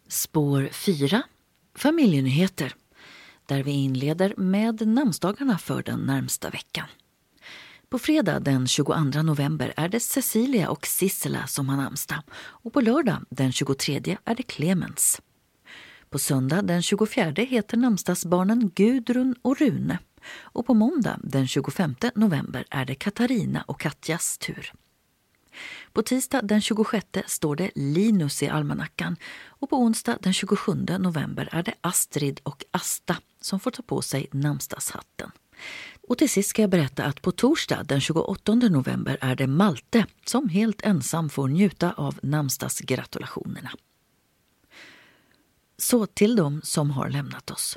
Spår 4. Familjenyheter. Där vi inleder med namnsdagarna för den närmsta veckan. På fredag den 22 november är det Cecilia och Sissela som har namnsdag. Och på lördag den 23 är det Clemens. På söndag den 24 heter namnsdagsbarnen Gudrun och Rune. Och på måndag den 25 november är det Katarina och Katjas tur. På tisdag den 26 står det Linus i almanackan och på onsdag den 27 november är det Astrid och Asta som får ta på sig namnsdagshatten. Och till sist ska jag berätta att på torsdag den 28 november är det Malte som helt ensam får njuta av namnsdagsgratulationerna. Så till dem som har lämnat oss.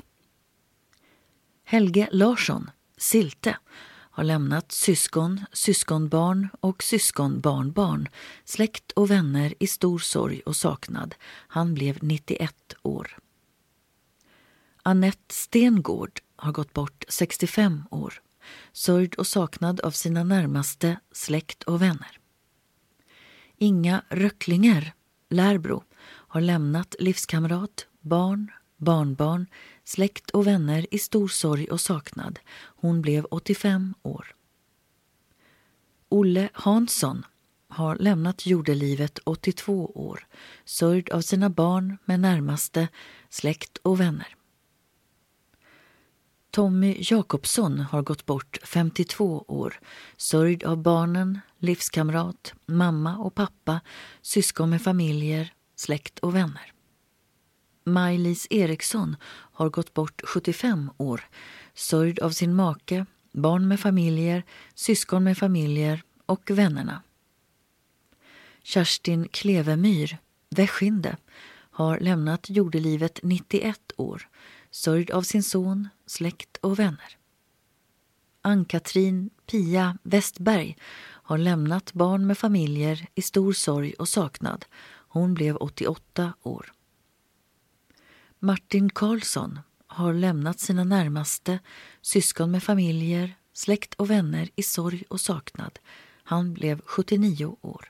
Helge Larsson, Silte, har lämnat syskon, syskonbarn och syskonbarnbarn, släkt och vänner i stor sorg och saknad. Han blev 91 år. Annette Stengård har gått bort 65 år, sörjd och saknad av sina närmaste, släkt och vänner. Inga Röcklinger, Lärbro, har lämnat livskamrat, barn, barnbarn, släkt och vänner i stor sorg och saknad. Hon blev 85 år. Olle Hansson har lämnat jordelivet 82 år, sörjd av sina barn med närmaste, släkt och vänner. Tommy Jakobsson har gått bort 52 år, sörjd av barnen, livskamrat, mamma och pappa, syskon med familjer, släkt och vänner. Maj-Lis Eriksson har gått bort 75 år, sörjd av sin make, barn med familjer, syskon med familjer och vännerna. Kerstin Klevemyr, Väskinde, har lämnat jordelivet 91 år, sörjd av sin son, släkt och vänner. Ann-Katrin Pia Westberg har lämnat barn med familjer i stor sorg och saknad. Hon blev 88 år. Martin Karlsson har lämnat sina närmaste, syskon med familjer, släkt och vänner i sorg och saknad. Han blev 79 år.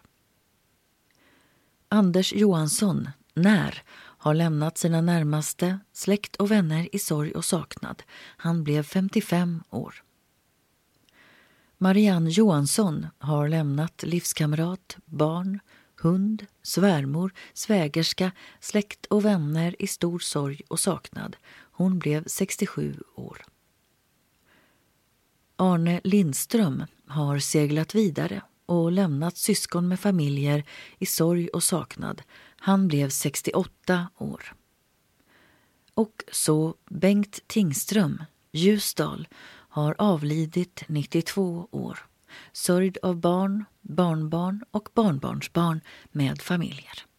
Anders Johansson, När, har lämnat sina närmaste, släkt och vänner i sorg och saknad. Han blev 55 år. Marianne Johansson har lämnat livskamrat, barn, hund, svärmor, svägerska, släkt och vänner i stor sorg och saknad. Hon blev 67 år. Arne Lindström har seglat vidare och lämnat syskon med familjer i sorg och saknad. Han blev 68 år. Och så Bengt Tingström, Ljusdal, har avlidit 92 år, sörjd av barn, barnbarn och barnbarnsbarn med familjer.